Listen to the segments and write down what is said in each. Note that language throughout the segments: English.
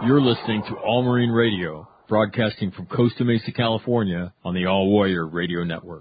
You're listening to All Marine Radio, broadcasting from Costa Mesa, California, on the All Warrior Radio Network.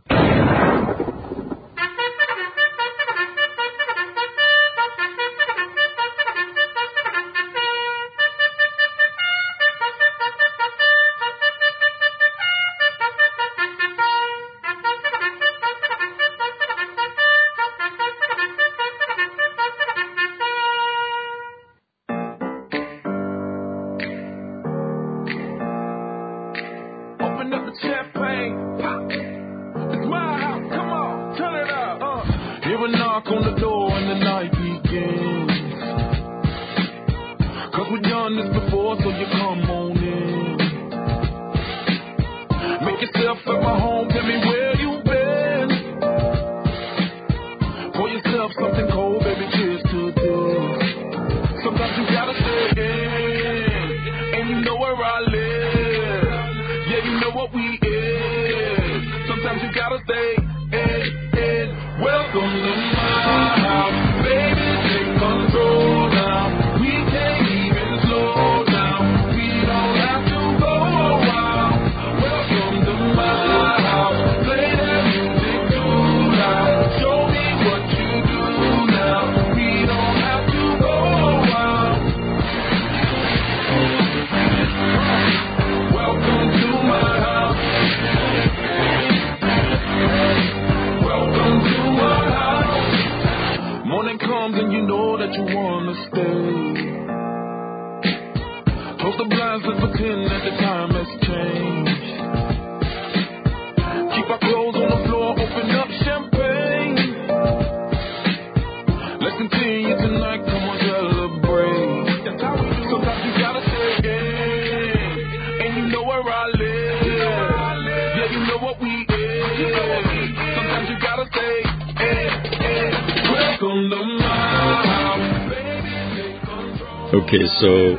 Okay, so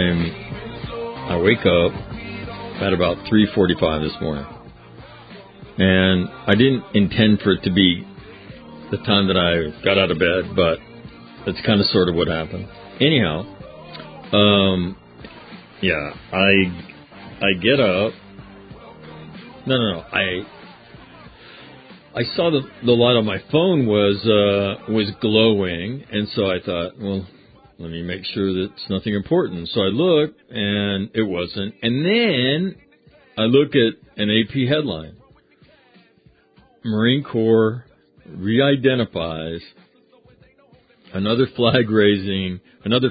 I wake up at about 3:45 this morning, and I didn't intend for it to be the time that I got out of bed, but that's kind of sort of what happened. Anyhow, I get up. No. I saw the light on my phone was glowing, and so I thought, well, let me make sure that it's nothing important. So I look, and it wasn't. And then I look at an AP headline. Marine Corps re-identifies another flag raiser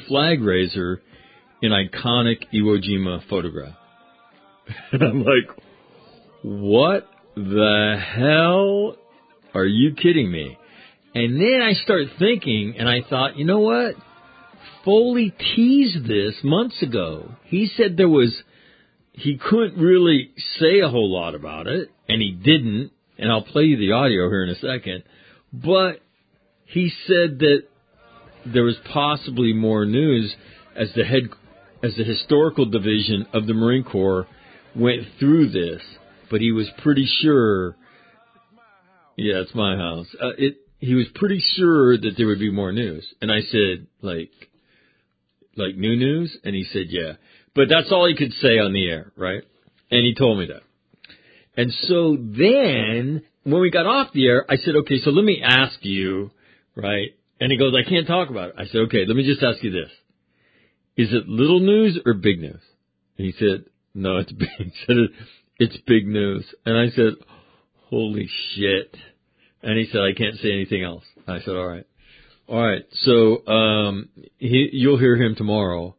in iconic Iwo Jima photograph. And I'm like, what the hell? Are you kidding me? And then I start thinking, and I thought, you know what? Foley teased this months ago. He said he couldn't really say a whole lot about it, and he didn't, and I'll play you the audio here in a second, but he said that there was possibly more news as the historical division of the Marine Corps went through this, but he was pretty sure, yeah, it's my house, he was pretty sure that there would be more news. And I said, like new news? And he said, yeah. But that's all he could say on the air, right? And he told me that. And so then, when we got off the air, I said, okay, so let me ask you, right? And he goes, I can't talk about it. I said, okay, let me just ask you this. Is it little news or big news? And he said, no, it's big. He said, it's big news. And I said, holy shit. And he said, I can't say anything else. I said, all right. All right, so you'll hear him tomorrow.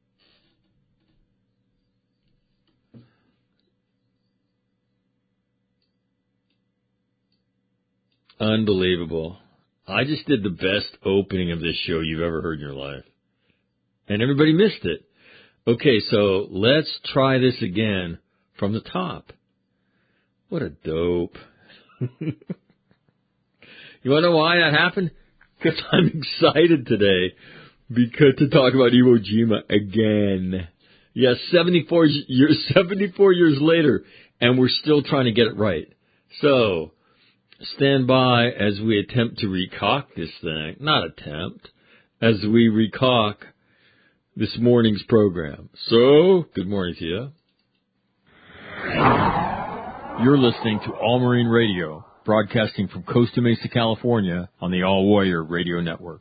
Unbelievable. I just did the best opening of this show you've ever heard in your life. And everybody missed it. Okay, so let's try this again from the top. What a dope. You want to know why that happened? Because I'm excited today to talk about Iwo Jima again. Yes, 74 years later, and we're still trying to get it right. So, stand by as we attempt to recock this thing. Not attempt. As we recock this morning's program. So, good morning to you. You're listening to All Marine Radio, broadcasting from Costa Mesa, California, on the All Warrior Radio Network.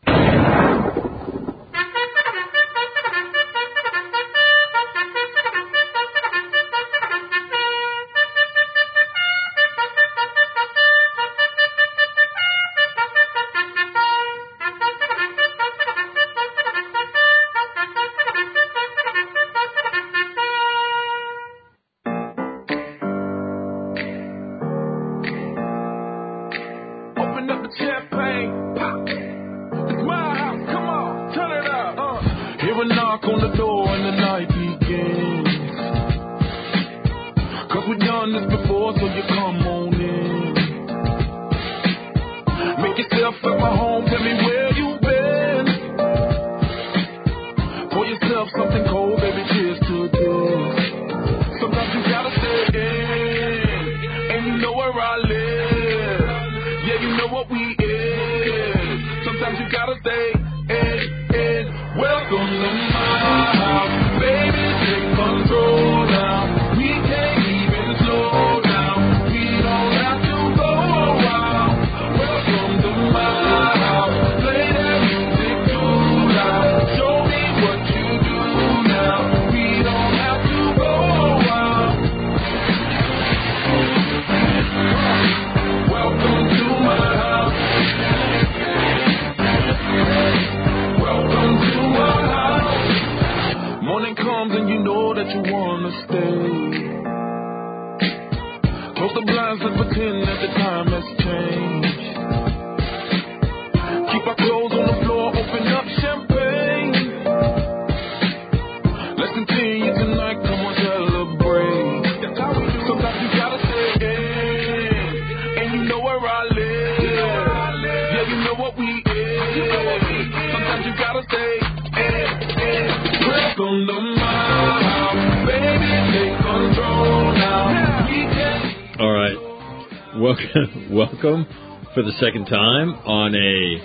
Welcome for the second time on a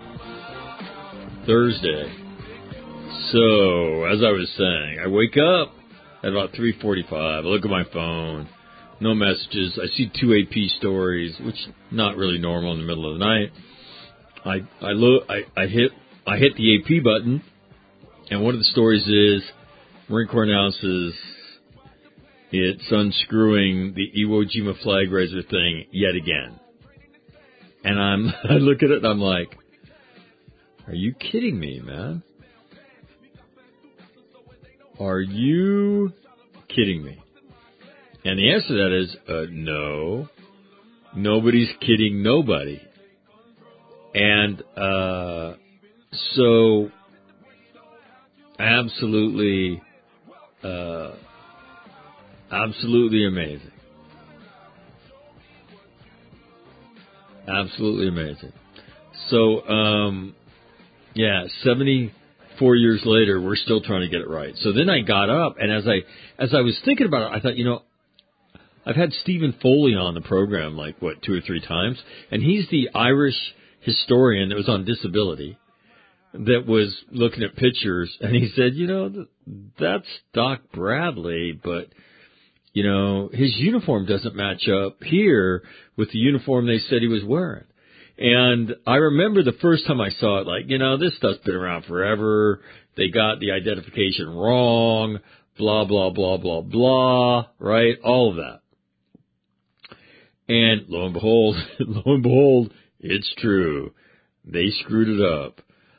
Thursday. So, as I was saying, I wake up at about 3:45. I look at my phone, no messages. I see 2 AP stories, which is not really normal in the middle of the night. I hit the AP button, and one of the stories is Marine Corps announces it's unscrewing the Iwo Jima flag raiser thing yet again. And I look at it and I'm like, are you kidding me, man? Are you kidding me? And the answer to that is, no. Nobody's kidding nobody. And so, absolutely amazing. Absolutely amazing. So, 74 years later, we're still trying to get it right. So then I got up, and as I was thinking about it, I thought, I've had Stephen Foley on the program 2 or 3 times, and he's the Irish historian that was on disability that was looking at pictures, and he said, that's Doc Bradley, but his uniform doesn't match up here with the uniform they said he was wearing. And I remember the first time I saw it, this stuff's been around forever. They got the identification wrong, blah, blah, blah, blah, blah, right? All of that. And lo and behold, it's true. They screwed it up.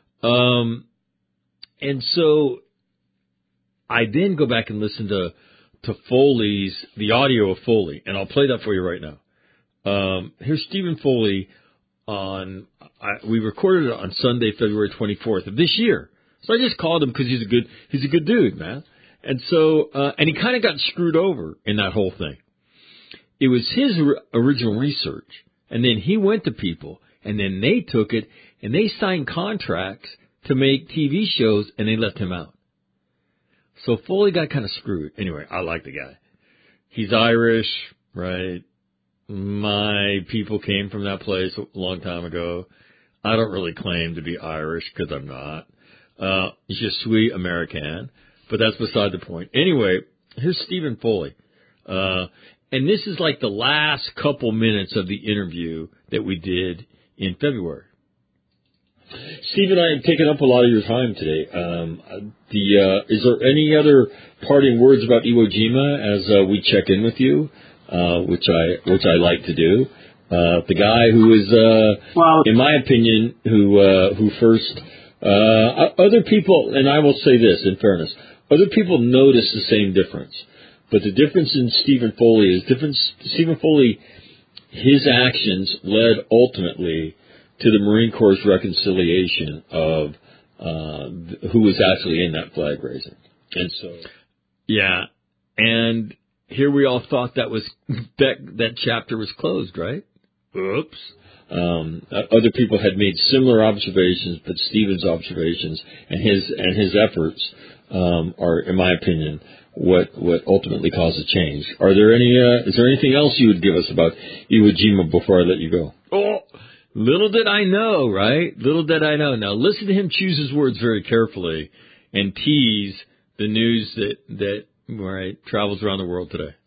And so I then go back and listen to the audio of Foley, and I'll play that for you right now. Here's Stephen Foley we recorded it on Sunday, February 24th of this year. So I just called him because he's a good dude, man. And so, and he kind of got screwed over in that whole thing. It was his original research, and then he went to people, and then they took it, and they signed contracts to make TV shows, and they left him out. So Foley got kind of screwed. Anyway, I like the guy. He's Irish, right? My people came from that place a long time ago. I don't really claim to be Irish because I'm not. Je suis American, but that's beside the point. Anyway, here's Stephen Foley. And this is like the last couple minutes of the interview that we did in February. Stephen, I have taken up a lot of your time today. Is there any other parting words about Iwo Jima as we check in with you, which I like to do? The guy who is, in my opinion, who first, other people, and I will say this in fairness, other people notice the same difference. But the difference in Stephen Foley is Stephen Foley, his actions led ultimately to the Marine Corps' reconciliation of who was actually in that flag raising. And so, yeah, and here we all thought that chapter was closed, right? Oops. Other people had made similar observations, but Stephen's observations and his efforts are, in my opinion, what ultimately caused the change. Is there anything else you would give us about Iwo Jima before I let you go? Oh, little did I know, right? Little did I know. Now listen to him choose his words very carefully and tease the news that travels around the world today.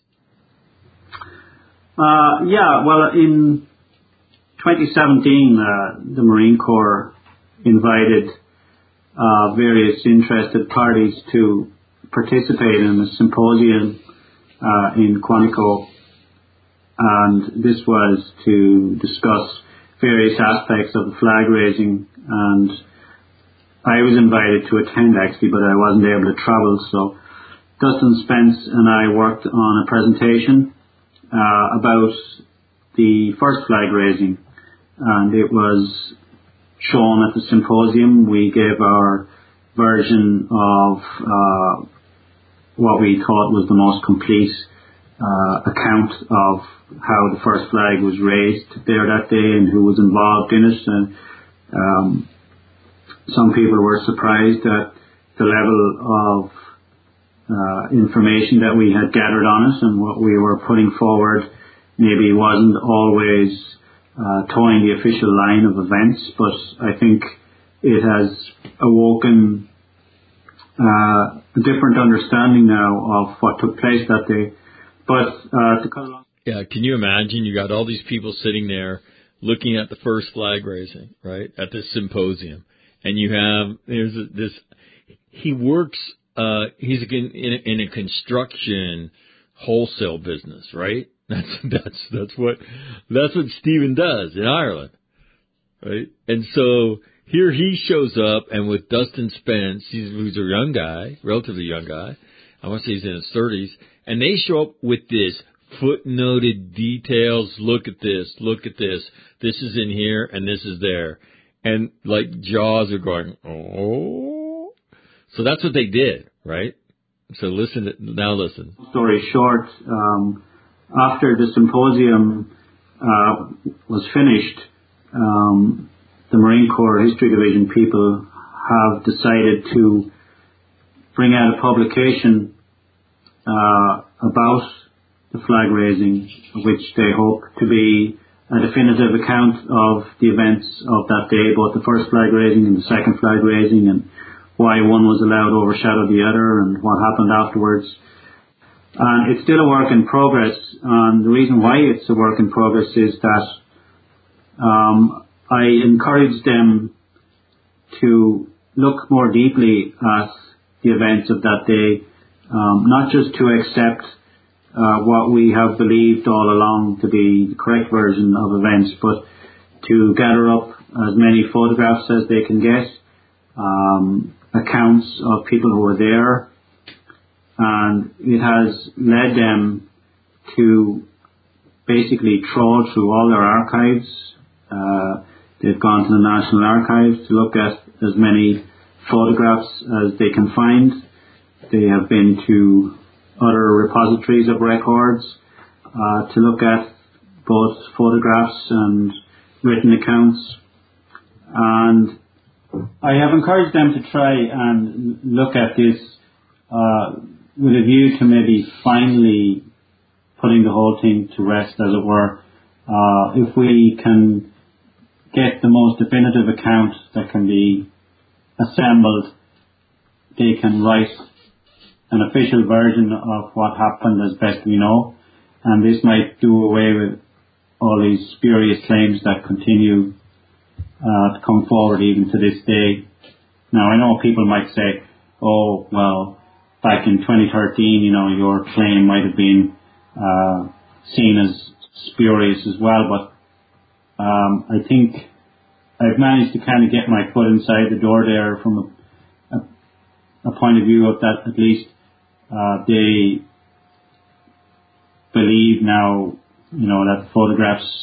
In 2017, the Marine Corps invited various interested parties to participate in a symposium in Quantico, and this was to discuss various aspects of the flag raising, and I was invited to attend actually, but I wasn't able to travel, so Dustin Spence and I worked on a presentation about the first flag raising, and it was shown at the symposium. We gave our version of what we thought was the most complete account of how the first flag was raised there that day and who was involved in it. And some people were surprised at the level of information that we had gathered on it, and what we were putting forward maybe wasn't always towing the official line of events, but I think it has awoken a different understanding now of what took place that day. But to cut along. Yeah, can you imagine? You got all these people sitting there looking at the first flag raising, right, at this symposium, and you have he works. He's in a construction wholesale business, right? That's what Stephen does in Ireland, right? And so here he shows up, and with Dustin Spence, who's a young guy, relatively young guy. I want to say he's in his 30s, and they show up with this footnoted details. Look at this. This is in here, and this is there, and like jaws are going, oh. So that's what they did, right? So listen. Story short, after the symposium was finished, the Marine Corps History Division people have decided to bring out a publication about the flag raising, which they hope to be a definitive account of the events of that day, both the first flag raising and the second flag raising, and why one was allowed to overshadow the other and what happened afterwards. And it's still a work in progress, and the reason why it's a work in progress is that I encourage them to look more deeply at the events of that day, not just to accept what we have believed all along to be the correct version of events, but to gather up as many photographs as they can get, accounts of people who were there, and it has led them to basically trawl through all their archives. They've gone to the National Archives to look at as many photographs as they can find. They have been to other repositories of records to look at both photographs and written accounts. And I have encouraged them to try and look at this with a view to maybe finally putting the whole thing to rest, as it were. If we can get the most definitive account that can be assembled they can write an official version of what happened as best we know, and this might do away with all these spurious claims that continue to come forward even to this day. Now, I know people might say, oh, well, back in 2013, your claim might have been seen as spurious as well, but I think I've managed to kind of get my foot inside the door there from a point of view of that at least they believe now, that photographs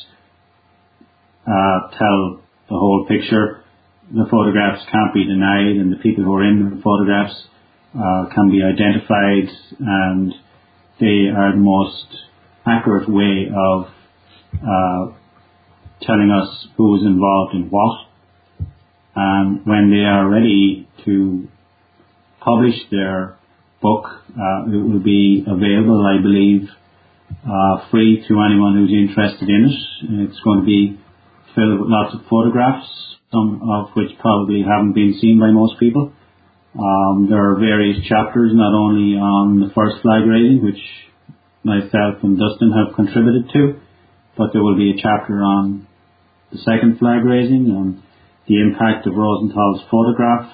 tell the whole picture. The photographs can't be denied, and the people who are in the photographs can be identified, and they are the most accurate way of telling us who's involved in what. And when they are ready to publish their book, it will be available, I believe, free to anyone who's interested in it. It's going to be filled with lots of photographs, some of which probably haven't been seen by most people. There are various chapters, not only on the first flag raising, which myself and Dustin have contributed to, but there will be a chapter on the second flag raising and the impact of Rosenthal's photograph,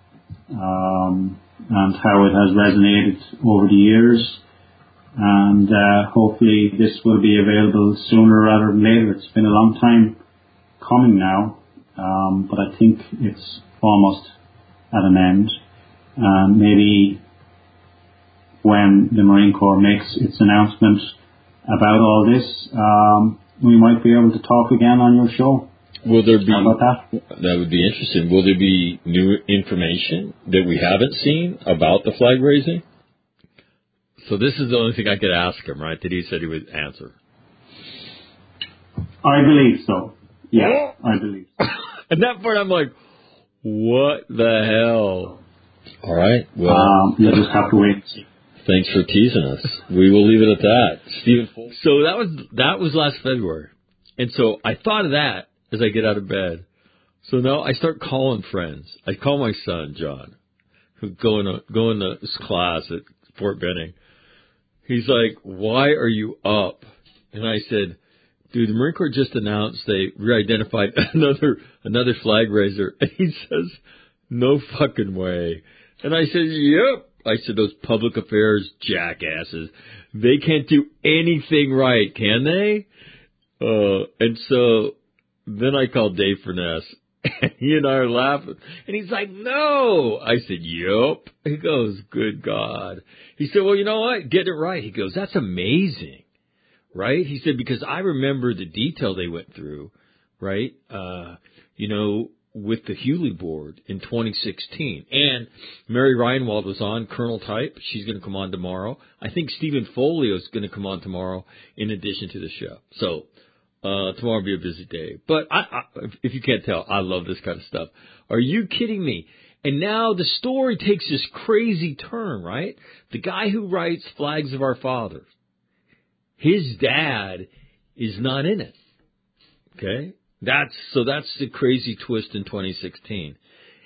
and how it has resonated over the years. And hopefully this will be available sooner rather than later. It's been a long time coming now, but I think it's almost at an end. And maybe when the Marine Corps makes its announcement about all this, we might be able to talk again on your show. Will there be? How about that? That would be interesting. Will there be new information that we haven't seen about the flag raising? So this is the only thing I could ask him, right? That he said he would answer. I believe so. Yeah, I believe so. At that point, I'm like, what the hell? All right. Well, you'll just have to wait and see. Thanks for teasing us. We will leave it at that. Stephen. So that was last February, and so I thought of that as I get out of bed. So now I start calling friends. I call my son John, who's going to his class at Fort Benning. He's like, "Why are you up?" And I said, "Dude, the Marine Corps just announced they re-identified another flag raiser." And he says, "No fucking way." And I said, "Yep." I said, "Those public affairs jackasses, they can't do anything right, can they?" And so then I called Dave Furness, and he and I are laughing. And he's like, "No." I said, "Yup." He goes, "Good God." He said, "Well, you know what? Get it right." He goes, "That's amazing." Right? He said, because I remember the detail they went through, right? With the Hewley board in 2016. And Mary Reinwald was on, Colonel Type. She's going to come on tomorrow. I think Stephen Folio is going to come on tomorrow in addition to the show. So, tomorrow will be a busy day. But if you can't tell, I love this kind of stuff. Are you kidding me? And now the story takes this crazy turn, right? The guy who writes Flags of Our Fathers, his dad is not in it. Okay? That's the crazy twist in 2016.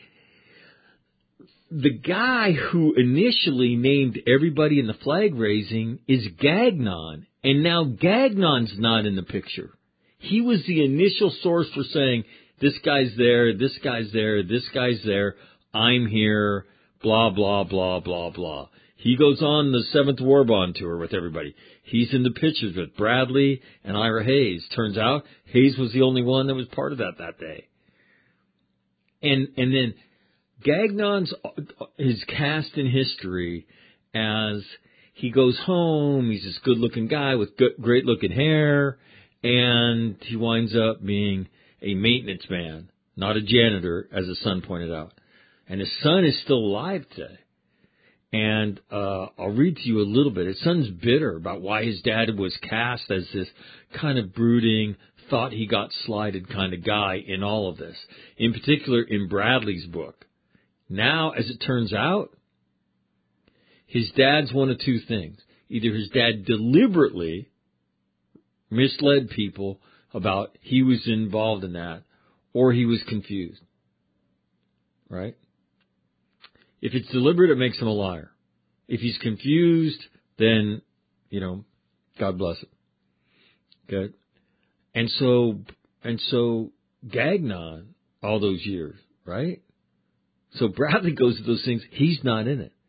The guy who initially named everybody in the flag raising is Gagnon, and now Gagnon's not in the picture. He was the initial source for saying, this guy's there, this guy's there, this guy's there, I'm here, blah, blah, blah, blah, blah. He goes on the 7th War Bond tour with everybody. He's in the pictures with Bradley and Ira Hayes. Turns out Hayes was the only one that was part of that day. And then Gagnon's is cast in history as he goes home. He's this good-looking guy with great-looking hair, and he winds up being a maintenance man, not a janitor, as his son pointed out. And his son is still alive today. And I'll read to you a little bit. His son's bitter about why his dad was cast as this kind of brooding, thought he got slighted kind of guy in all of this. In particular, in Bradley's book. Now, as it turns out, his dad's one of two things. Either his dad deliberately misled people about he was involved in that, or he was confused. Right? If it's deliberate, it makes him a liar. If he's confused, then, God bless him. Okay? And so Gagnon, all those years, right? So Bradley goes to those things. He's not in it.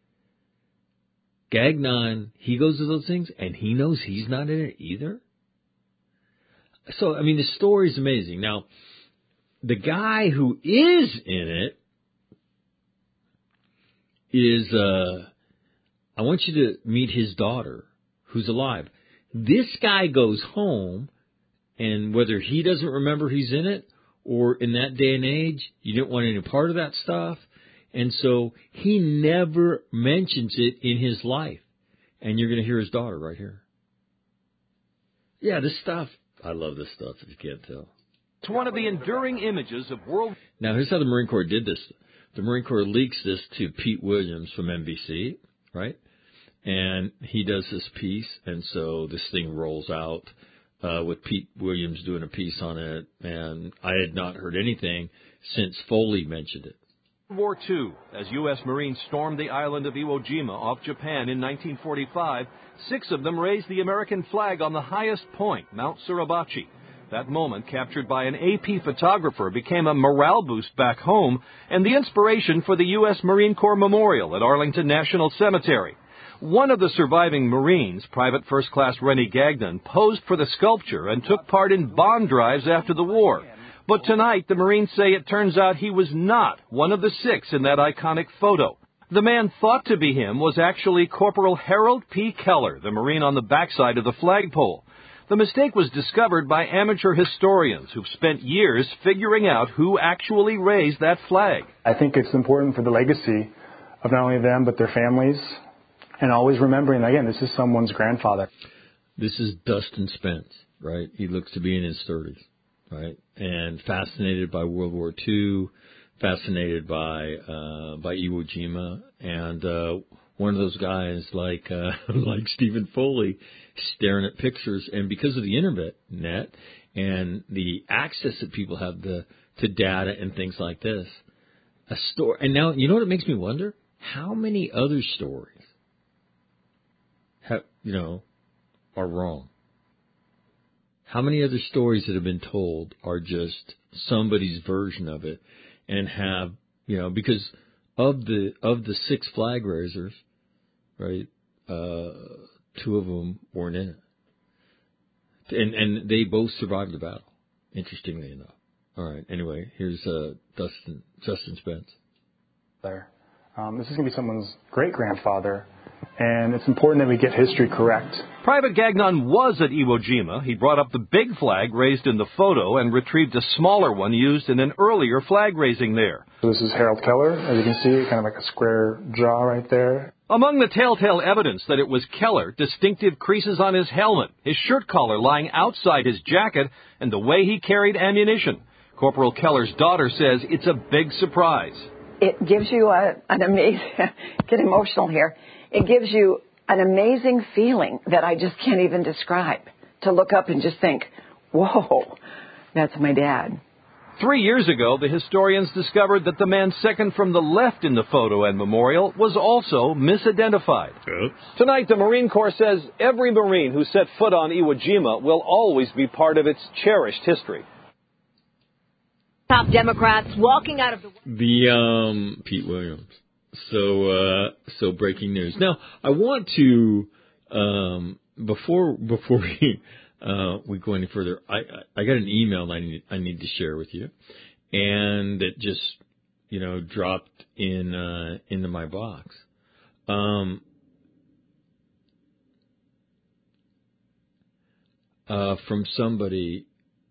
Gagnon, he goes to those things, and he knows he's not in it either. So, the story's amazing. Now, the guy who is in it is, I want you to meet his daughter, who's alive. This guy goes home, and whether he doesn't remember he's in it, or in that day and age, you didn't want any part of that stuff, and so he never mentions it in his life. And you're going to hear his daughter right here. Yeah, this stuff, I love this stuff, if you can't tell. It's one of the enduring images of world. Now, here's how the Marine Corps did this. The Marine Corps leaks this to Pete Williams from NBC, right? And he does this piece, and so this thing rolls out with Pete Williams doing a piece on it, and I had not heard anything since Foley mentioned it. World War II, as U.S. Marines stormed the island of Iwo Jima off Japan in 1945, 6 of them raised the American flag on the highest point, Mount Suribachi. That moment, captured by an AP photographer, became a morale boost back home and the inspiration for the U.S. Marine Corps Memorial at Arlington National Cemetery. One of the surviving Marines, Private First Class Rennie Gagnon, posed for the sculpture and took part in bond drives after the war. But tonight, the Marines say it turns out he was not one of the 6 in that iconic photo. The man thought to be him was actually Corporal Harold P. Keller, the Marine on the backside of the flagpole. The mistake was discovered by amateur historians who've spent years figuring out who actually raised that flag. I think it's important for the legacy of not only them, but their families, and always remembering, again, this is someone's grandfather. This is Dustin Spence, right? He looks to be in his 30s. Right, and fascinated by World War II, fascinated by Iwo Jima, and one of those guys like Stephen Foley, staring at pictures, and because of the internet and the access that people have to data and things like this, a story. And now, you know what it makes me wonder? How many other stories are wrong? How many other stories that have been told are just somebody's version of it, and have, because of the 6 flag raisers, right, 2 of them weren't in it. And they both survived the battle, interestingly enough. All right, anyway, here's Justin Spence. This is going to be someone's great-grandfather, and it's important that we get history correct. Private Gagnon was at Iwo Jima. He brought up the big flag raised in the photo and retrieved a smaller one used in an earlier flag raising there. So this is Harold Keller, as you can see, kind of like a square jaw right there. Among the telltale evidence that it was Keller, distinctive creases on his helmet, his shirt collar lying outside his jacket, and the way he carried ammunition. Corporal Keller's daughter says it's a big surprise. It gives you an amazing, get emotional here, it gives you an amazing feeling that I just can't even describe. To look up and just think, whoa, that's my dad. 3 years ago, the historians discovered that the man second from the left in the photo and memorial was also misidentified. Oops. Tonight, the Marine Corps says every Marine who set foot on Iwo Jima will always be part of its cherished history. Top Democrats walking out of the Pete Williams. So breaking news. Now, I want to before we go any further, I got an email I need to share with you, and it just dropped into my box. From somebody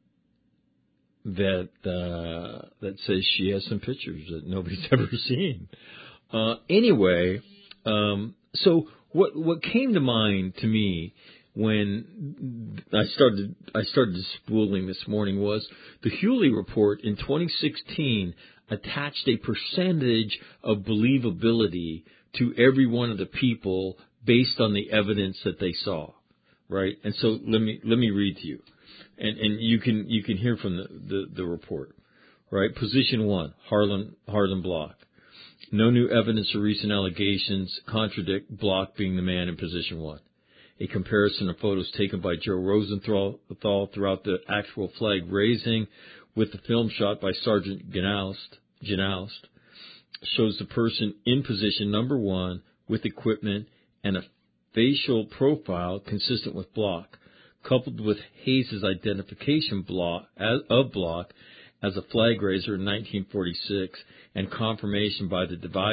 that says she has some pictures that nobody's ever seen. Anyway, so what came to mind to me when I started spooling this morning was the Hewley report in 2016 attached a percentage of believability to every one of the people based on the evidence that they saw, right? And so let me read to you, and you can hear from the report, right? Position 1, Harlan Block. No new evidence or recent allegations contradict Block being the man in position 1. A comparison of photos taken by Joe Rosenthal throughout the actual flag raising with the film shot by Sergeant Janoust shows the person in position number 1 with equipment and a facial profile consistent with Block, coupled with Hayes' identification of Block as a flag raiser in 1946 and confirmation by the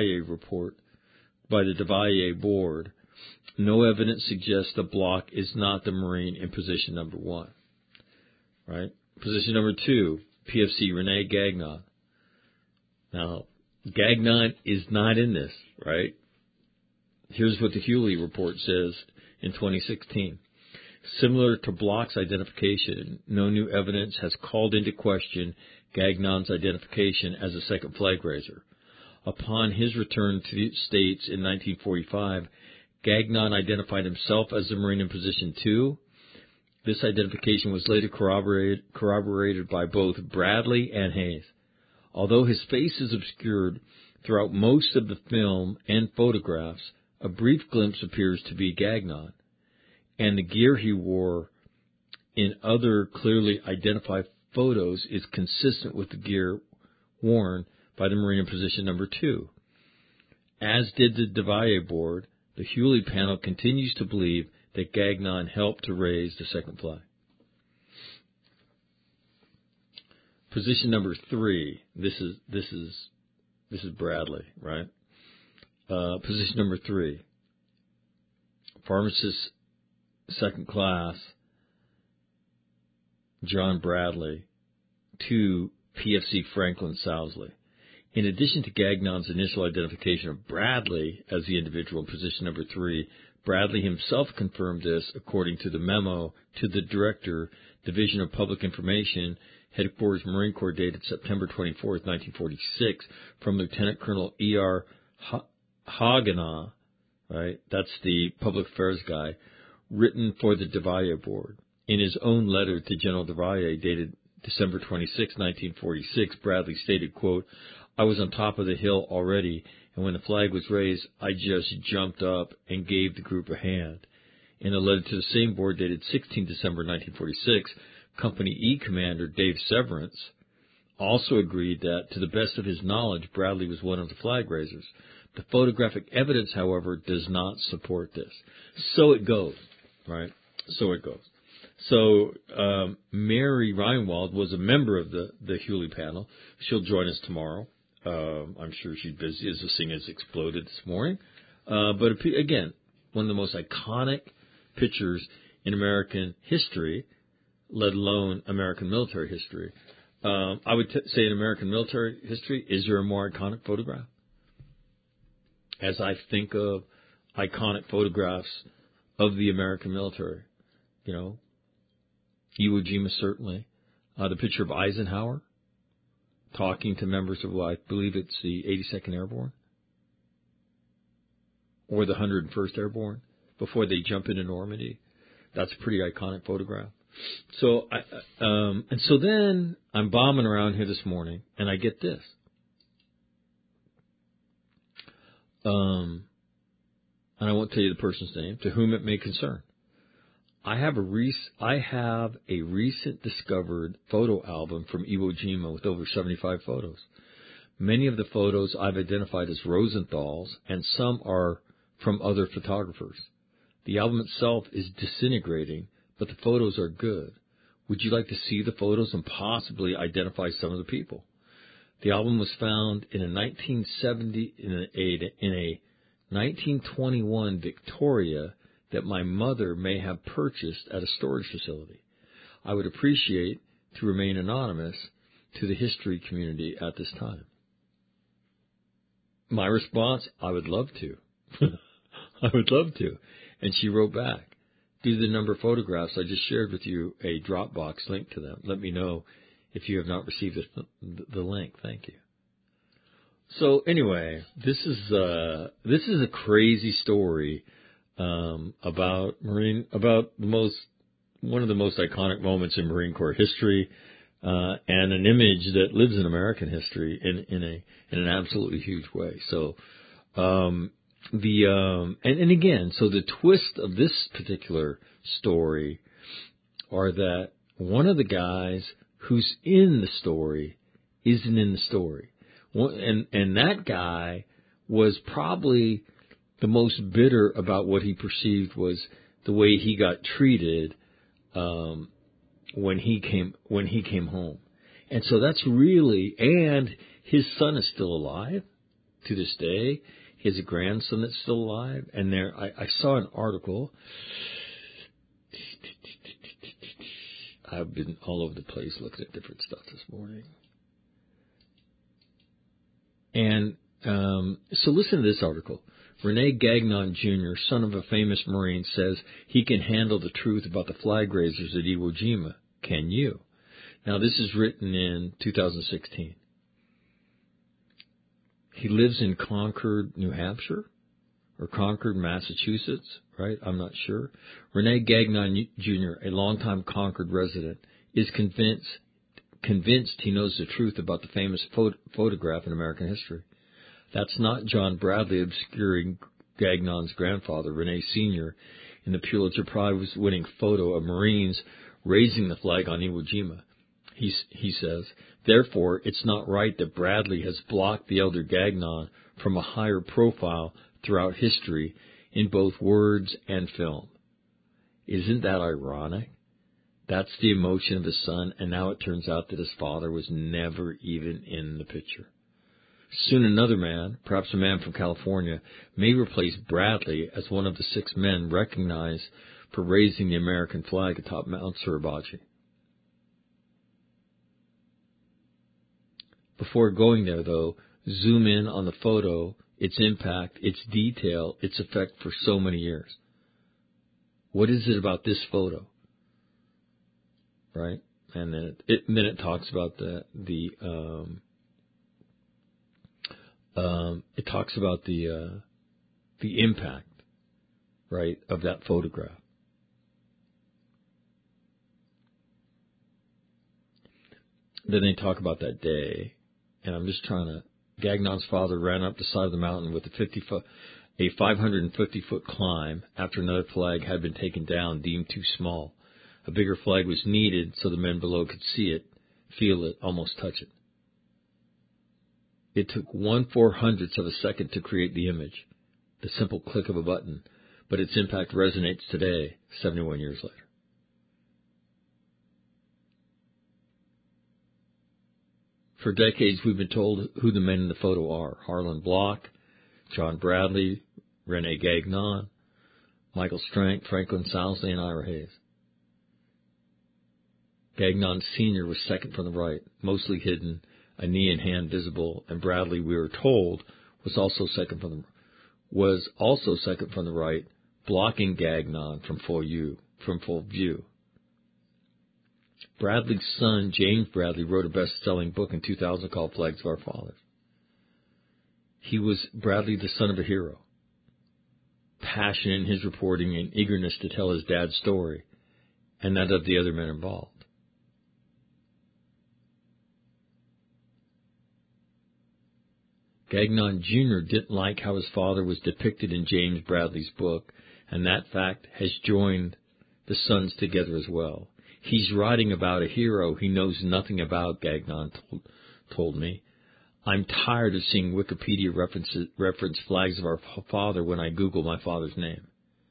Duvalier board. No evidence suggests the Block is not the Marine in position number 1. Right? Position number 2, PFC Rene Gagnon. Now, Gagnon is not in this, right? Here's what the Hewley report says in 2016. Similar to Block's identification, no new evidence has called into question Gagnon's identification as a second flag raiser. Upon his return to the States in 1945, Gagnon identified himself as the Marine in position 2. This identification was later corroborated by both Bradley and Hayes. Although his face is obscured throughout most of the film and photographs, a brief glimpse appears to be Gagnon, and the gear he wore in other clearly identified photos is consistent with the gear worn by the Marine in position number 2. As did the Duvalier board, the Hewley panel continues to believe that Gagnon helped to raise the second flag. Position number 3. This is Bradley, right? Position number 3. Pharmacist second class John Bradley to PFC Franklin Sousley. In addition to Gagnon's initial identification of Bradley as the individual in position number 3, Bradley himself confirmed this according to the memo to the Director, Division of Public Information, Headquarters Marine Corps, dated September 24, 1946, from Lieutenant Colonel E.R. Haganah, right? That's the public affairs guy, written for the Duvalier board. In his own letter to General Duvalier, dated December 26, 1946, Bradley stated, quote, "I was on top of the hill already, and when the flag was raised, I just jumped up and gave the group a hand." In a letter to the same board dated 16 December 1946, Company E Commander Dave Severance also agreed that, to the best of his knowledge, Bradley was one of the flag raisers. The photographic evidence, however, does not support this. So it goes, right? So it goes. So Mary Reinwald was a member of the Hewley panel. She'll join us tomorrow. I'm sure she's busy as this thing has exploded this morning. But again, one of the most iconic pictures in American history, let alone American military history. I would say in American military history, is there a more iconic photograph? As I think of iconic photographs of the American military, you know, Iwo Jima certainly. The picture of Eisenhower talking to members of, I believe it's the 82nd Airborne or the 101st Airborne before they jump into Normandy. That's a pretty iconic photograph. So, and so then I'm bombing around here this morning, and I get this. And I won't tell you the person's name, to whom it may concern. I have a recent discovered photo album from Iwo Jima with over 75 photos. Many of the photos I've identified as Rosenthal's, and some are from other photographers. The album itself is disintegrating, but the photos are good. Would you like to see the photos and possibly identify some of the people? The album was found in a 1921 Victoria that my mother may have purchased at a storage facility. I would appreciate to remain anonymous to the history community at this time. My response, I would love to. I would love to. And she wrote back, due to the number of photographs, I just shared with you a Dropbox link to them. Let me know if you have not received the link. Thank you. So anyway, this is a crazy story about one of the most iconic moments in Marine Corps history. and an image that lives in American history in an absolutely huge way. So, and again, so the twist of this particular story are that one of the guys who's in the story isn't in the story. And that guy was probably the most bitter about what he perceived was the way he got treated when he came home. And so that's really, and his son is still alive to this day. He has a grandson that's still alive. And I saw an article. I've been all over the place looking at different stuff this morning. And so listen to this article. Rene Gagnon Jr., son of a famous Marine, says he can handle the truth about the flag raisers at Iwo Jima. Can you? Now, this is written in 2016. He lives in Concord, New Hampshire, or Concord, Massachusetts, right? I'm not sure. Rene Gagnon Jr., a longtime Concord resident, is convinced he knows the truth about the famous photograph in American history. That's not John Bradley obscuring Gagnon's grandfather, Rene Sr., in the Pulitzer Prize-winning photo of Marines raising the flag on Iwo Jima. He says, therefore, it's not right that Bradley has blocked the elder Gagnon from a higher profile throughout history in both words and film. Isn't that ironic? That's the emotion of his son, and now it turns out that his father was never even in the picture. Soon another man, perhaps a man from California, may replace Bradley as one of the 6 men recognized for raising the American flag atop Mount Suribachi. Before going there, though, zoom in on the photo, its impact, its detail, its effect for so many years. What is it about this photo? Right? And then it talks about it talks about the impact, right, of that photograph. Then they talk about that day, and I'm just trying to. Gagnon's father ran up the side of the mountain with a 550-foot climb after another flag had been taken down, deemed too small. A bigger flag was needed so the men below could see it, feel it, almost touch it. It took 1/400th of a second to create the image, the simple click of a button, but its impact resonates today, 71 years later. For decades, we've been told who the men in the photo are. Harlan Block, John Bradley, Rene Gagnon, Michael Strank, Franklin Sousley, and Ira Hayes. Gagnon Sr. was second from the right, mostly hidden, a knee and hand visible, and Bradley, we were told, was also second from the right, blocking Gagnon from full view. Bradley's son, James Bradley, wrote a best-selling book in 2000 called Flags of Our Fathers. He was Bradley, the son of a hero, passionate in his reporting and eagerness to tell his dad's story and that of the other men involved. Gagnon Jr. didn't like how his father was depicted in James Bradley's book, and that fact has joined the sons together as well. He's writing about a hero he knows nothing about, Gagnon told me. I'm tired of seeing Wikipedia reference Flags of Our Father when I Google my father's name.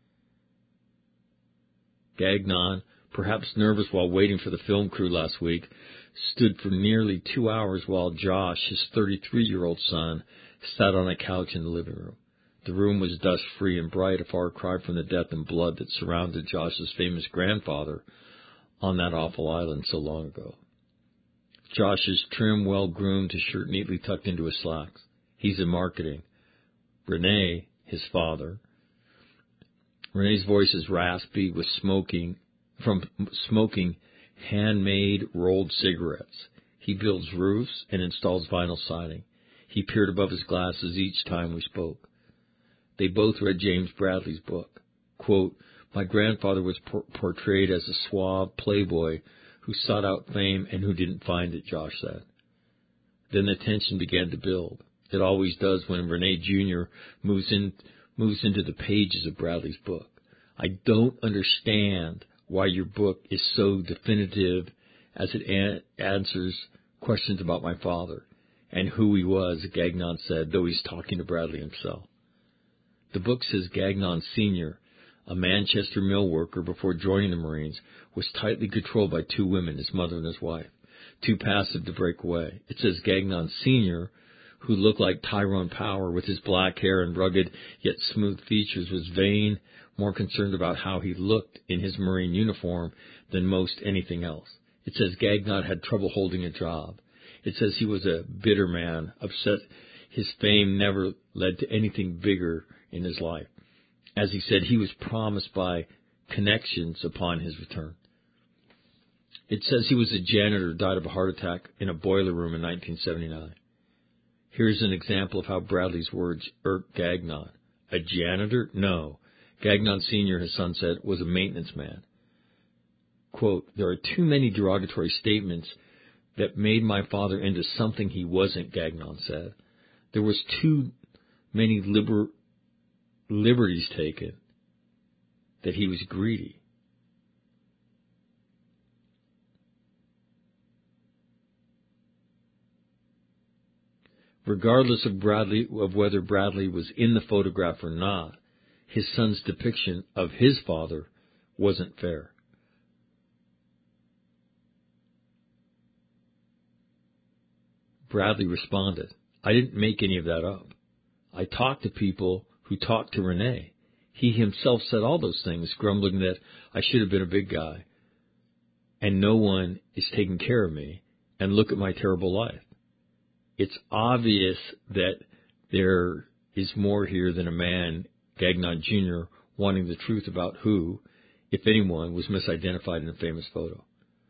Gagnon, perhaps nervous while waiting for the film crew last week, stood for nearly 2 hours while Josh, his 33-year-old son, sat on a couch in the living room. The room was dust-free and bright, a far cry from the death and blood that surrounded Josh's famous grandfather on that awful island so long ago. Josh's trim, well-groomed, his shirt neatly tucked into his slacks. He's in marketing. Rene, his father. Rene's voice is raspy with smoking handmade rolled cigarettes. He builds roofs and installs vinyl siding. He peered above his glasses each time we spoke. They both read James Bradley's book. Quote, my grandfather was portrayed as a suave playboy who sought out fame and who didn't find it, Josh said. Then the tension began to build. It always does when Rene Jr. moves into the pages of Bradley's book. I don't understand why your book is so definitive as it answers questions about my father and who he was, Gagnon said, though he's talking to Bradley himself. The book says Gagnon Sr., a Manchester mill worker before joining the Marines, was tightly controlled by two women, his mother and his wife, too passive to break away. It says Gagnon Sr., who looked like Tyrone Power with his black hair and rugged yet smooth features, was vain, more concerned about how he looked in his Marine uniform than most anything else. It says Gagnon had trouble holding a job. It says he was a bitter man, upset his fame never led to anything bigger in his life. As he said, he was promised by connections upon his return. It says he was a janitor who died of a heart attack in a boiler room in 1979. Here's an example of how Bradley's words irked Gagnon. A janitor? No. Gagnon Sr., his son said, was a maintenance man. Quote, there are too many derogatory statements that made my father into something he wasn't, Gagnon said. There was too many liberties taken that he was greedy. Regardless of whether Bradley was in the photograph or not, his son's depiction of his father wasn't fair. Bradley responded, I didn't make any of that up. I talked to people who talked to Rene. He himself said all those things, grumbling that I should have been a big guy, and no one is taking care of me, and look at my terrible life. It's obvious that there is more here than a man, Gagnon Jr., wanting the truth about who, if anyone, was misidentified in a famous photo.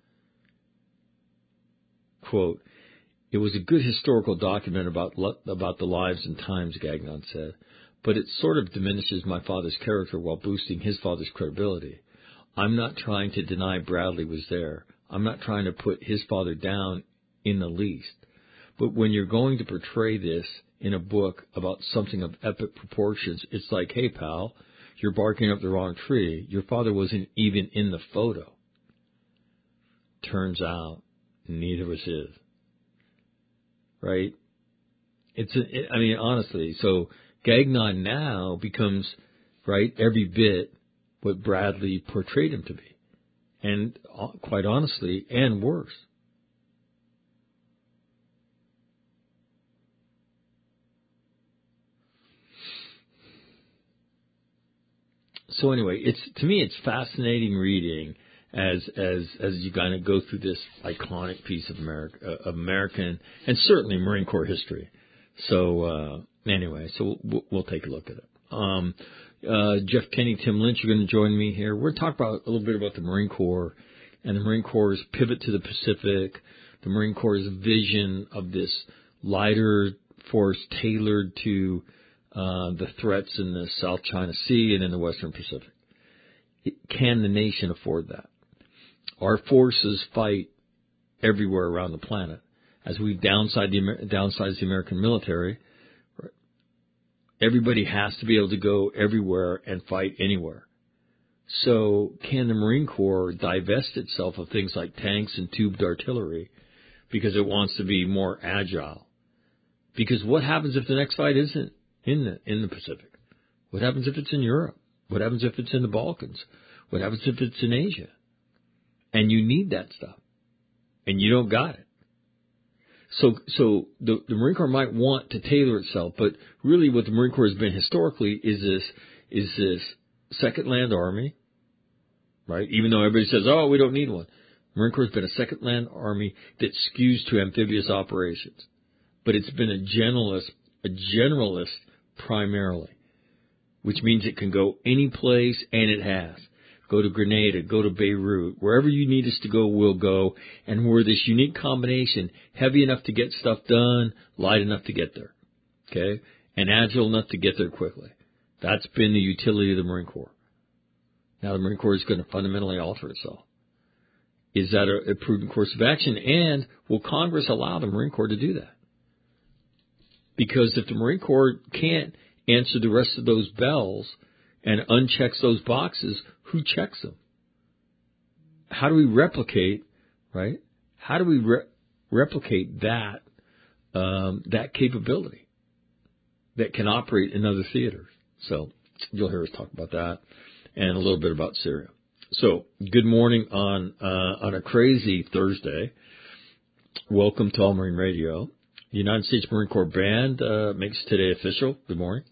Quote, it was a good historical document about the lives and times, Gagnon said, but it sort of diminishes my father's character while boosting his father's credibility. I'm not trying to deny Bradley was there. I'm not trying to put his father down in the least. But when you're going to portray this in a book about something of epic proportions, it's like, hey, pal, you're barking up the wrong tree. Your father wasn't even in the photo. Turns out, neither was his. Right? Honestly, so Gagnon now becomes, right, every bit what Bradley portrayed him to be. And quite honestly, and worse. So anyway, to me it's fascinating reading as you kind of go through this iconic piece of American and certainly Marine Corps history. So anyway, so we'll take a look at it. Jeff Kenny, Tim Lynch are going to join me here. We're going to talk about a little bit about the Marine Corps and the Marine Corps' pivot to the Pacific, the Marine Corps' vision of this lighter force tailored to the threats in the South China Sea and in the Western Pacific. Can the nation afford that? Our forces fight everywhere around the planet. As we downsize the American military, everybody has to be able to go everywhere and fight anywhere. So can the Marine Corps divest itself of things like tanks and tubed artillery because it wants to be more agile? Because what happens if the next fight isn't in the Pacific? What happens if it's in Europe? What happens if it's in the Balkans? What happens if it's in Asia? And you need that stuff, and you don't got it. So the Marine Corps might want to tailor itself, but really what the Marine Corps has been historically is this second land army, right? Even though everybody says, oh, we don't need one. Marine Corps has been a second land army that skews to amphibious operations, but it's been a generalist primarily, which means it can go any place, and it has. Go to Grenada, go to Beirut. Wherever you need us to go, we'll go. And we're this unique combination, heavy enough to get stuff done, light enough to get there, okay, and agile enough to get there quickly. That's been the utility of the Marine Corps. Now the Marine Corps is going to fundamentally alter itself. Is that a prudent course of action? And will Congress allow the Marine Corps to do that? Because if the Marine Corps can't answer the rest of those bells and unchecks those boxes, who checks them? How do we replicate, right? How do we replicate that capability that can operate in other theaters? So you'll hear us talk about that and a little bit about Syria. So good morning on a crazy Thursday. Welcome to All Marine Radio. The United States Marine Corps Band makes today official. Good morning.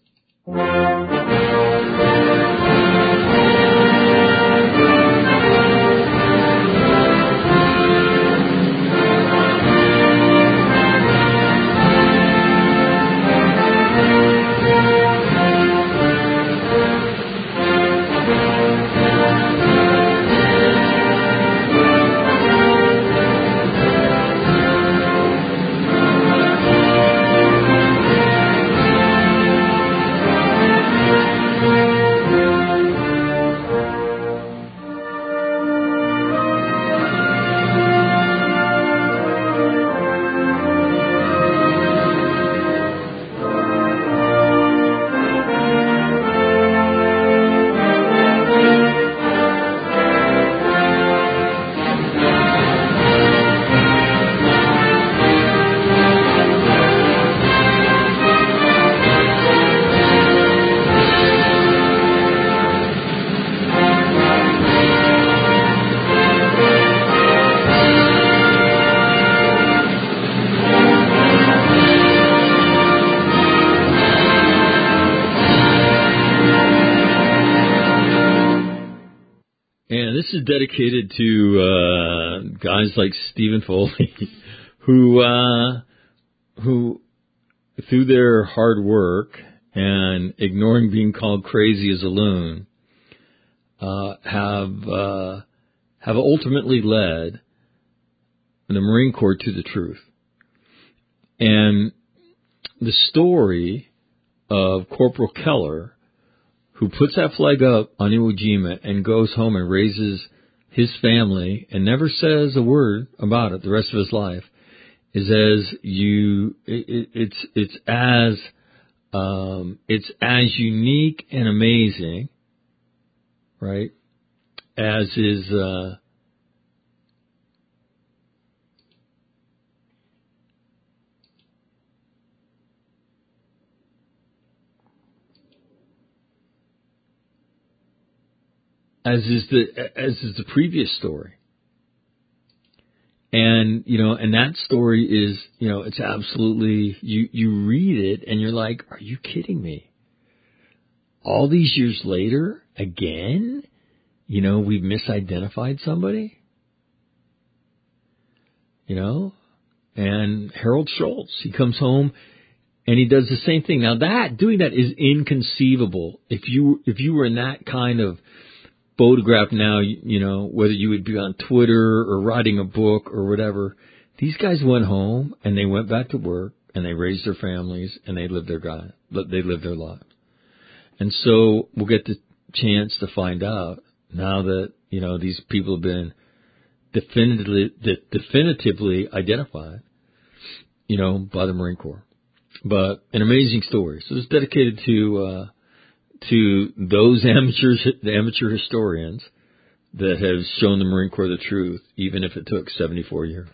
This is dedicated to guys like Stephen Foley, who through their hard work and ignoring being called crazy as a loon, have ultimately led the Marine Corps to the truth. And the story of Corporal Keller, who puts that flag up on Iwo Jima and goes home and raises his family and never says a word about it the rest of his life, is it's as unique and amazing, right, as is as is the previous story. And, and that story is, it's absolutely, you read it and you're like, are you kidding me? All these years later, again, we've misidentified somebody, and Harold Schultz, he comes home and he does the same thing. Now doing that is inconceivable. If you were in that kind of photograph now, whether you would be on Twitter or writing a book or whatever, these guys went home and they went back to work and they raised their families and they lived their lives. And so we'll get the chance to find out now that, these people have been definitively identified, by the Marine Corps. But an amazing story. So it's dedicated to those the amateur historians that have shown the Marine Corps the truth, even if it took 74 years.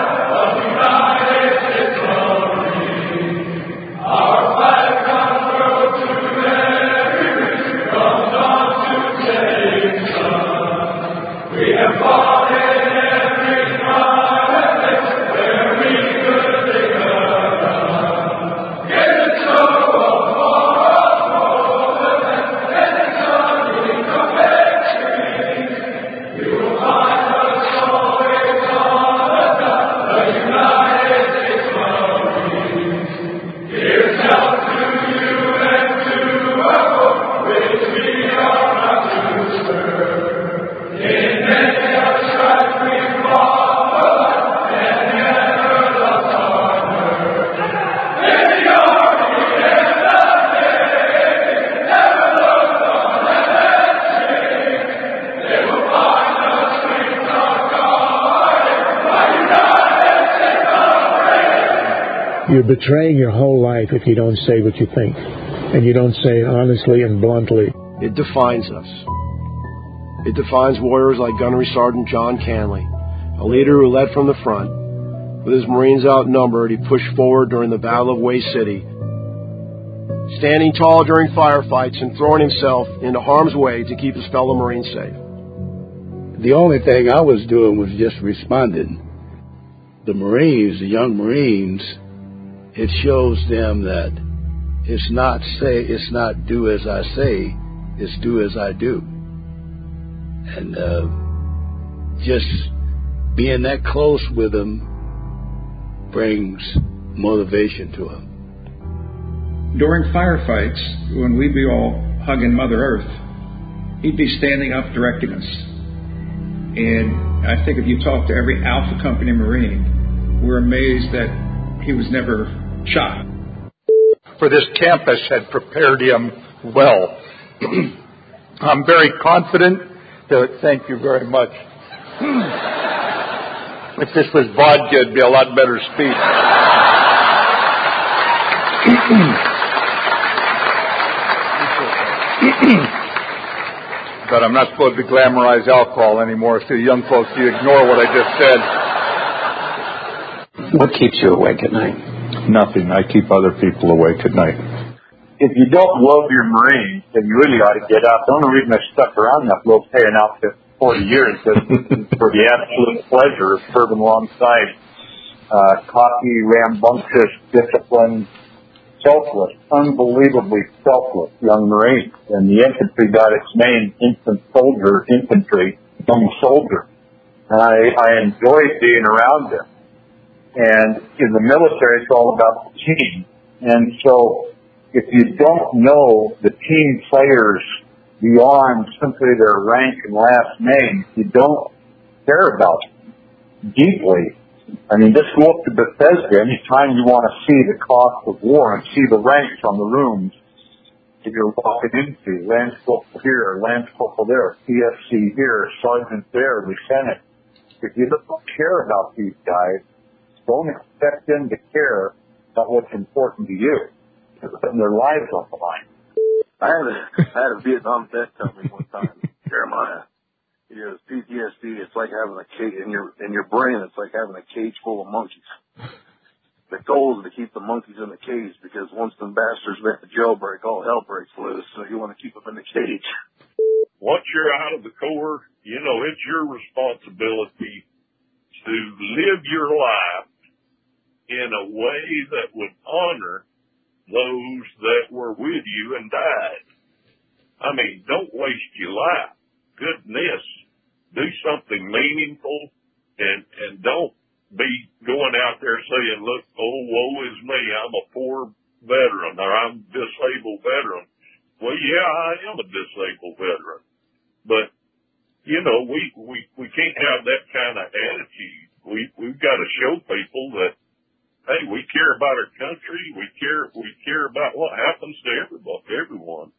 Our flag comes from You're betraying your whole life if you don't say what you think, and you don't say it honestly and bluntly. It defines us. It defines warriors like Gunnery Sergeant John Canley, a leader who led from the front. With his Marines outnumbered, he pushed forward during the Battle of Way City, standing tall during firefights and throwing himself into harm's way to keep his fellow Marines safe. The only thing I was doing was just responding. The Marines, the young Marines, it shows them that it's not do as I say, it's do as I do. And just being that close with them brings motivation to them. During firefights, when we'd be all hugging Mother Earth, he'd be standing up directing us. And I think if you talk to every Alpha Company Marine, we're amazed that he was never shot. For this campus had prepared him well. I'm very confident. Thank you very much. If this was vodka, it'd be a lot better speech. But I'm not supposed to glamorize alcohol anymore, so young folks, you ignore what I just said. What keeps you awake at night? Nothing. I keep other people awake at night. If you don't love your Marines, then you really ought to get out. The only reason I stuck around that military outfit 40 years was for the absolute pleasure of serving alongside cocky, rambunctious, disciplined, selfless, unbelievably selfless young Marines. And the infantry got its name, infantry, young soldier. And I enjoyed being around them. And in the military, it's all about the team. And so if you don't know the team players beyond simply their rank and last name, you don't care about them deeply. I mean, just go up to Bethesda anytime you want to see the cost of war and see the ranks on the rooms that you're walking into. Lance Corporal here, Lance Corporal there, PFC here, Sergeant there, Lieutenant. If you don't care about these guys, don't expect them to care about what's important to you. They're putting their lives on the line. I had a Vietnam vet tell me one time, Jeremiah, he goes, PTSD, it's like having a cage in your brain, it's like having a cage full of monkeys. The goal is to keep the monkeys in the cage because once the bastards make the jailbreak, all hell breaks loose, so you want to keep them in the cage. Once you're out of the Corps, you know, it's your responsibility to live your life in a way that would honor those that were with you and died. I mean, don't waste your life. Goodness, do something meaningful and don't be going out there saying, look, oh, woe is me, I'm a poor veteran or I'm a disabled veteran. Well, yeah, I am a disabled veteran. But, you know, we can't have that kind of attitude. We've got to show people that, hey, we care about our country. We care about what happens to everyone.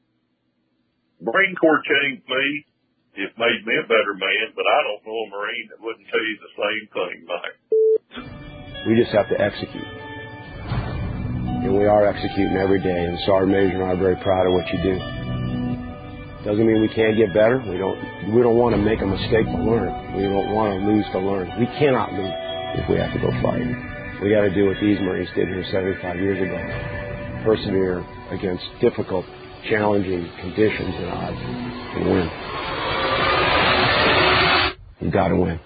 Marine Corps changed me. It made me a better man, but I don't know a Marine that wouldn't tell you the same thing, Mike. We just have to execute. And we are executing every day, and Sergeant Major and I are very proud of what you do. Doesn't mean we can't get better. We don't want to make a mistake to learn. We don't want to lose to learn. We cannot lose if we have to go fight. We got to do what these Marines did here 75 years ago. Persevere against difficult, challenging conditions and odds and win. You got to win.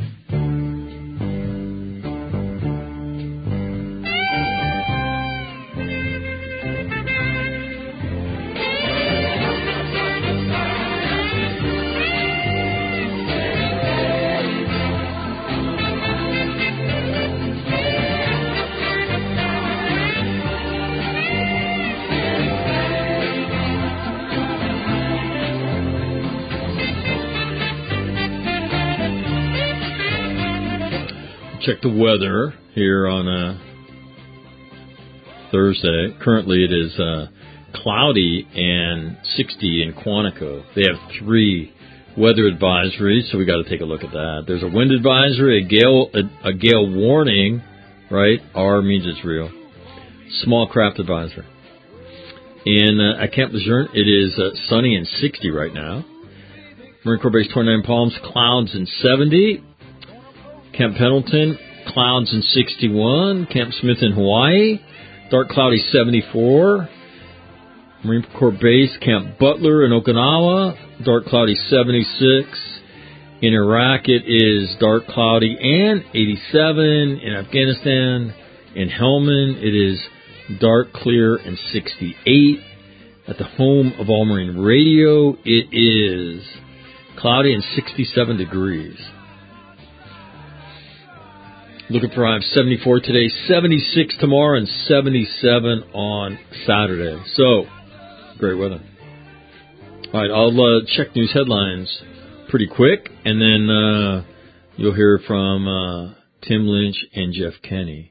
Check the weather here on Thursday. Currently it is cloudy and 60 in Quantico. They have 3 weather advisories, so we got to take a look at that. There's a wind advisory, a gale warning, right? R means it's real. Small Craft Advisor. At Camp Lejeune, it is sunny and 60 right now. Marine Corps Base 29 Palms, clouds and 70. Camp Pendleton, clouds and 61. Camp Smith in Hawaii, dark cloudy 74. Marine Corps Base Camp Butler in Okinawa, dark cloudy 76. In Iraq, it is dark cloudy and 87. In Afghanistan, in Helmand, it is dark, clear, and 68. At the home of All Marine Radio, it is cloudy and 67 degrees. Looking for highs 74 today, 76 tomorrow, and 77 on Saturday. So, great weather. All right, I'll check news headlines pretty quick, and then you'll hear from Tim Lynch and Jeff Kenny.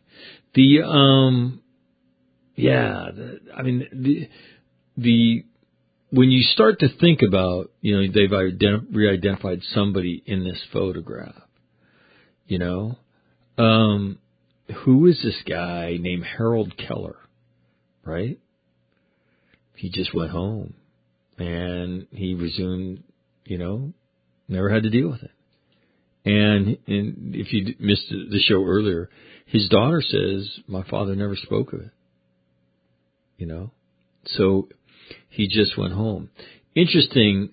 When you start to think about, they've re-identified somebody in this photograph, who is this guy named Harold Keller, right? He just went home, and he resumed, never had to deal with it. And if you missed the show earlier, his daughter says, my father never spoke of it, So he just went home. Interesting,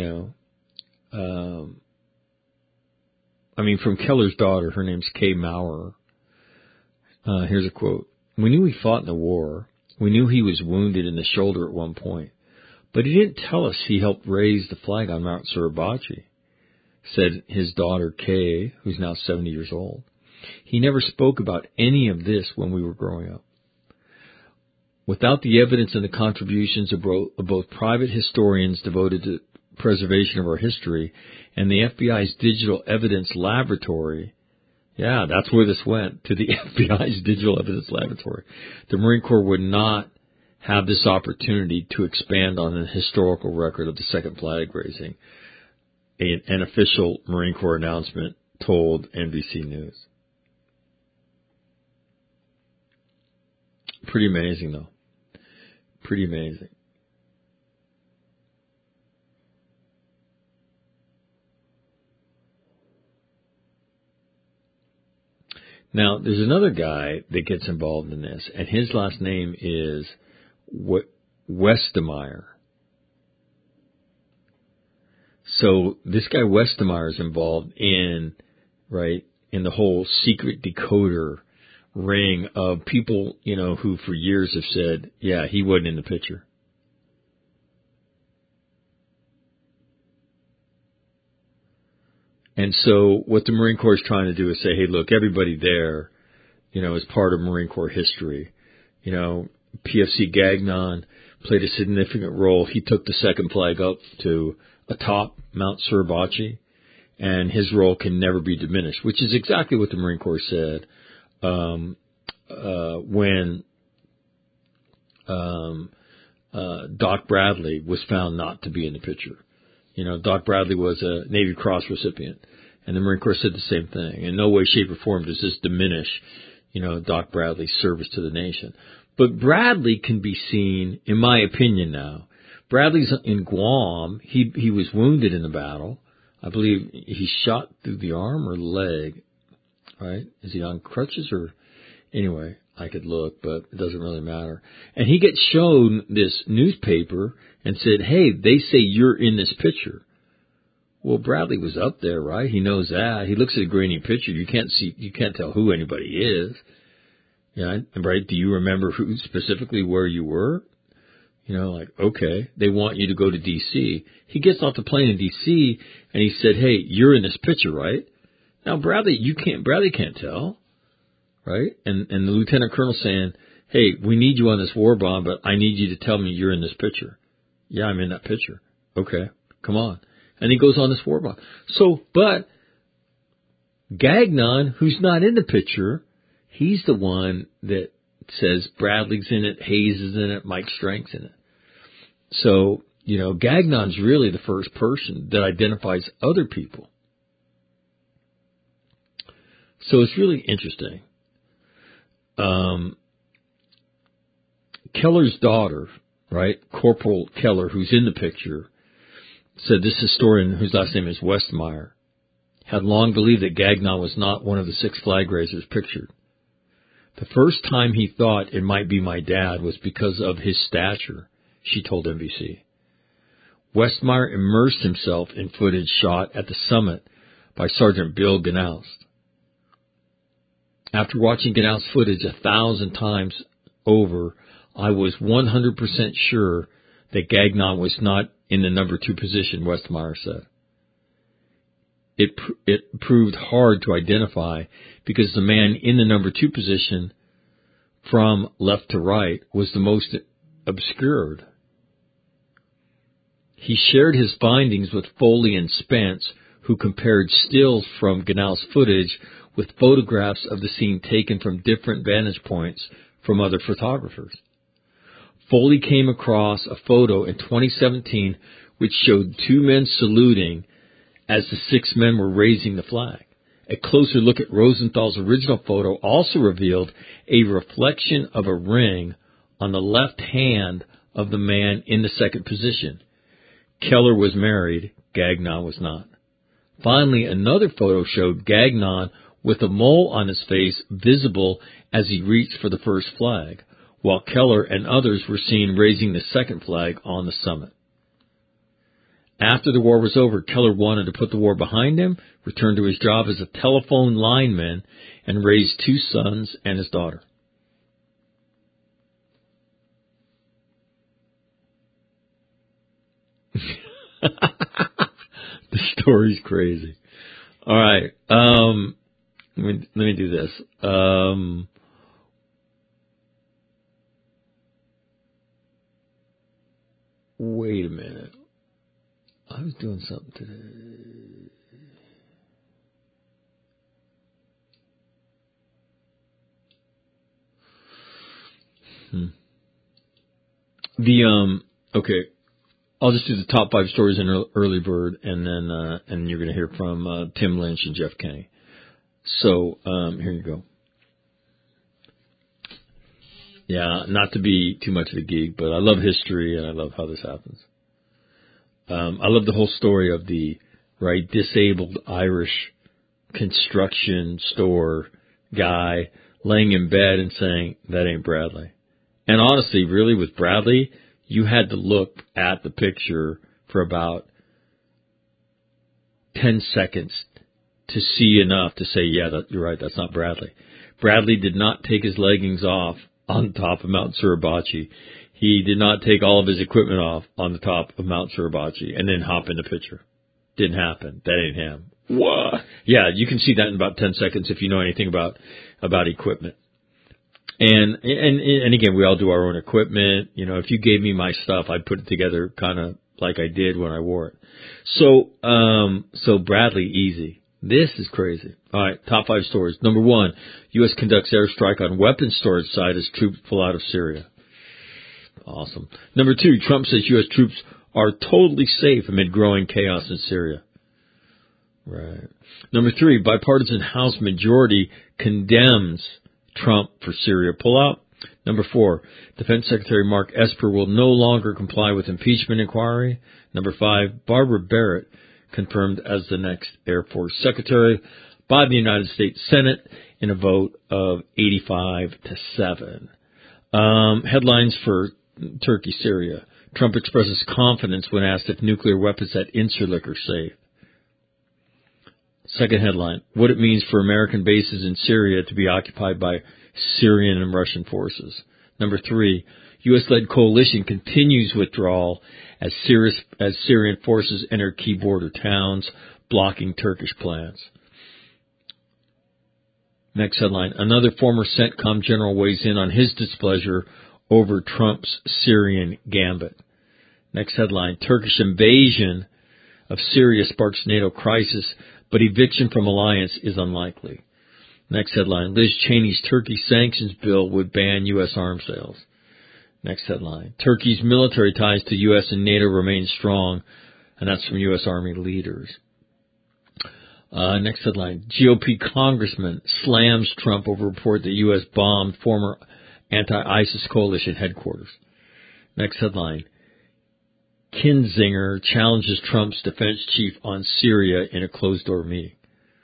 from Keller's daughter, her name's Kay Maurer. Here's a quote. We knew he fought in the war. We knew he was wounded in the shoulder at one point. But he didn't tell us he helped raise the flag on Mount Suribachi, said his daughter Kay, who's now 70 years old. He never spoke about any of this when we were growing up. Without the evidence and the contributions of both private historians devoted to preservation of our history and the FBI's Digital Evidence Laboratory, that's where this went, to the FBI's Digital Evidence Laboratory, the Marine Corps would not have this opportunity to expand on the historical record of the second flag raising, an official Marine Corps announcement told NBC News. Pretty amazing, though. Pretty amazing. Now, there's another guy that gets involved in this, and his last name is Westemeyer. So this guy Westemeyer is involved in the whole secret decoder ring of people, who for years have said, he wasn't in the picture. And so what the Marine Corps is trying to do is say, hey, look, everybody there, is part of Marine Corps history. PFC Gagnon played a significant role. He took the second flag up to atop Mount Suribachi, and his role can never be diminished, which is exactly what the Marine Corps said when Doc Bradley was found not to be in the picture. Doc Bradley was a Navy Cross recipient, and the Marine Corps said the same thing. In no way, shape, or form does this diminish, Doc Bradley's service to the nation. But Bradley can be seen, in my opinion now, Bradley's in Guam. He was wounded in the battle. I believe he shot through the arm or leg, right? Is he on crutches or... Anyway, I could look, but it doesn't really matter. And he gets shown this newspaper and said, hey, they say you're in this picture. Well, Bradley was up there, right? He knows that. He looks at a grainy picture. You can't tell who anybody is. Yeah, right? Do you remember who specifically where you were? Okay, they want you to go to D.C. He gets off the plane in D.C. and he said, hey, you're in this picture, right? Now, Bradley can't tell, right? And the lieutenant colonel saying, hey, we need you on this war bond, but I need you to tell me you're in this picture. Yeah, I'm in that picture. Okay, come on. And he goes on this war bond. So, but Gagnon, who's not in the picture, he's the one that says Bradley's in it, Hayes is in it, Mike Strank's in it. So, Gagnon's really the first person that identifies other people. So it's really interesting. Keller's daughter, right, Corporal Keller, who's in the picture, said this historian, whose last name is Westmeyer, had long believed that Gagnon was not one of the 6 flag raisers pictured. The first time he thought it might be my dad was because of his stature, she told NBC. Westmeyer immersed himself in footage shot at the summit by Sergeant Bill Gnaust. After watching Gnaust's footage 1,000 times over, I was 100% sure that Gagnon was not in the number 2 position, Westmeyer said. It proved hard to identify because the man in the number 2 position from left to right was the most obscured. He shared his findings with Foley and Spence, who compared stills from Gnaust's footage with photographs of the scene taken from different vantage points from other photographers. Foley came across a photo in 2017 which showed 2 men saluting as the 6 men were raising the flag. A closer look at Rosenthal's original photo also revealed a reflection of a ring on the left hand of the man in the second position. Keller was married, Gagnon was not. Finally, another photo showed Gagnon with a mole on his face visible as he reached for the first flag, while Keller and others were seen raising the second flag on the summit. After the war was over, Keller wanted to put the war behind him, returned to his job as a telephone lineman, and raised 2 sons and his daughter. The story's crazy. All right. Let me do this. Wait a minute. I was doing something today. Okay. I'll just do the top 5 stories in Early Bird, and then you're going to hear from Tim Lynch and Jeff Kenny. So here you go. Yeah, not to be too much of a geek, but I love history and I love how this happens. I love the whole story of the disabled Irish construction store guy laying in bed and saying, "That ain't Bradley." And honestly, really, with Bradley, you had to look at the picture for about 10 seconds to see enough to say, yeah, you're right, that's not Bradley. Bradley did not take his leggings off on top of Mount Suribachi. He did not take all of his equipment off on the top of Mount Suribachi and then hop in the picture. Didn't happen. That ain't him. What? Yeah, you can see that in about 10 seconds if you know anything about equipment. And again, we all do our own equipment. You know, if you gave me my stuff, I'd put it together kind of like I did when I wore it. So Bradley, easy. This is crazy. All right, top 5 stories. Number 1, U.S. conducts airstrike on weapons storage site as troops pull out of Syria. Awesome. Number 2, Trump says U.S. troops are totally safe amid growing chaos in Syria. Right. Number 3, bipartisan House majority condemns Trump for Syria pullout. Number 4, Defense Secretary Mark Esper will no longer comply with impeachment inquiry. Number 5, Barbara Barrett confirmed as the next Air Force Secretary by the United States Senate in a vote of 85-7. Headlines for Turkey, Syria. Trump expresses confidence when asked if nuclear weapons at Incirlik are safe. Second headline, what it means for American bases in Syria to be occupied by Syrian and Russian forces. Number 3, U.S.-led coalition continues withdrawal as Syrian forces enter key border towns, blocking Turkish plans. Next headline, another former CENTCOM general weighs in on his displeasure over Trump's Syrian gambit. Next headline, Turkish invasion of Syria sparks NATO crisis, but eviction from alliance is unlikely. Next headline, Liz Cheney's Turkey sanctions bill would ban U.S. arms sales. Next headline, Turkey's military ties to U.S. and NATO remain strong, and that's from U.S. Army leaders. Next headline, GOP congressman slams Trump over report that U.S. bombed former anti-ISIS coalition headquarters. Next headline. Kinzinger challenges Trump's defense chief on Syria in a closed-door meeting.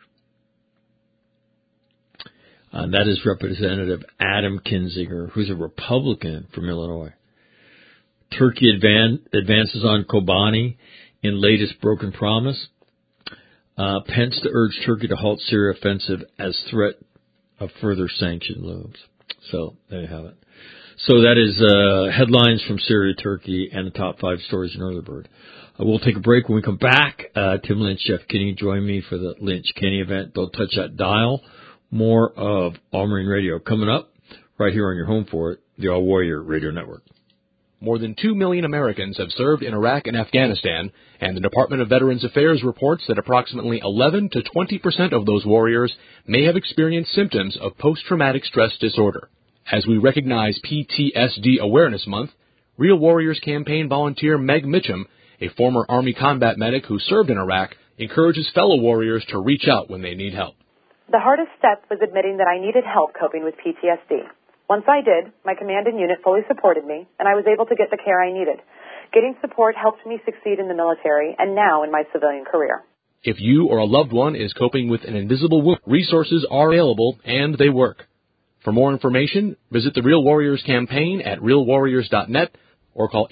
That is Representative Adam Kinzinger, who's a Republican from Illinois. Turkey advances on Kobani in latest broken promise. Pence to urge Turkey to halt Syria offensive as threat of further sanction looms. So there you have it. So that is headlines from Syria, Turkey, and the top 5 stories in Early Bird. We'll take a break. When we come back, Tim Lynch, Jeff Kinney, join me for the Lynch Kinney event. Don't touch that dial. More of All Marine Radio coming up right here on your home for it, the All Warrior Radio Network. More than 2 million Americans have served in Iraq and Afghanistan, and the Department of Veterans Affairs reports that approximately 11 to 20% of those warriors may have experienced symptoms of post-traumatic stress disorder. As we recognize PTSD Awareness Month, Real Warriors campaign volunteer Meg Mitchum, a former Army combat medic who served in Iraq, encourages fellow warriors to reach out when they need help. The hardest step was admitting that I needed help coping with PTSD. Once I did, my command and unit fully supported me, and I was able to get the care I needed. Getting support helped me succeed in the military and now in my civilian career. If you or a loved one is coping with an invisible wound, resources are available and they work. For more information, visit the Real Warriors campaign at realwarriors.net or call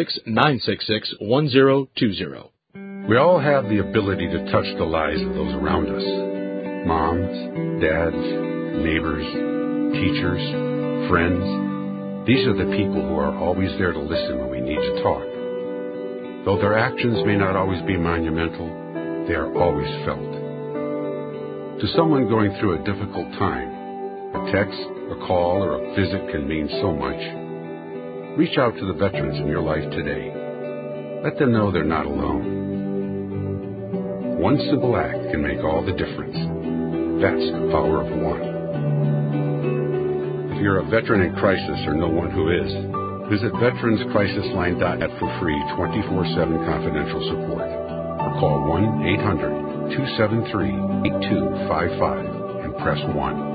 866-966-1020. We all have the ability to touch the lives of those around us. Moms, dads, neighbors, teachers, friends. These are the people who are always there to listen when we need to talk. Though their actions may not always be monumental, they are always felt. To someone going through a difficult time, a text, a call, or a visit can mean so much. Reach out to the veterans in your life today. Let them know they're not alone. One simple act can make all the difference. That's the power of one. If you're a veteran in crisis or know one who is, visit veteranscrisisline.net for free 24/7 confidential support. Or call 1-800-273-8255 and press 1.